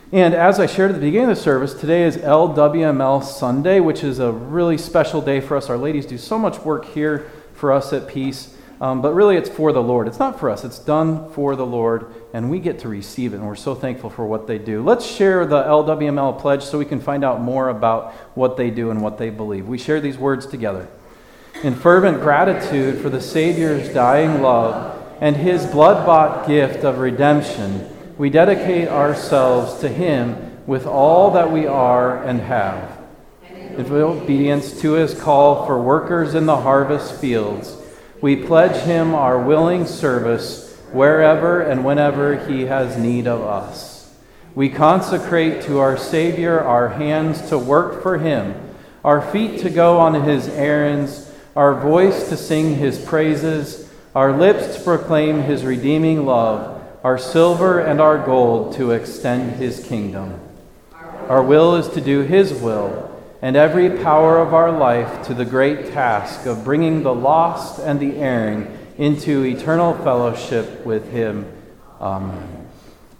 And as I shared at the beginning of the service, today is LWML Sunday, which is a really special day for us. Our ladies do so much work here for us at Peace, but really it's for the Lord. It's not for us. It's done for the Lord, and we get to receive it, and we're so thankful for what they do. Let's share the LWML pledge so we can find out more about what they do and what they believe. We share these words together. In fervent gratitude for the Savior's dying love and his blood-bought gift of redemption, we dedicate ourselves to him with all that we are and have. In obedience to his call for workers in the harvest fields, we pledge him our willing service wherever and whenever he has need of us. We consecrate to our Savior our hands to work for him, our feet to go on his errands, our voice to sing his praises, our lips to proclaim his redeeming love, our silver and our gold to extend his kingdom. Our will is to do his will, and every power of our life to the great task of bringing the lost and the erring into eternal fellowship with him. Amen.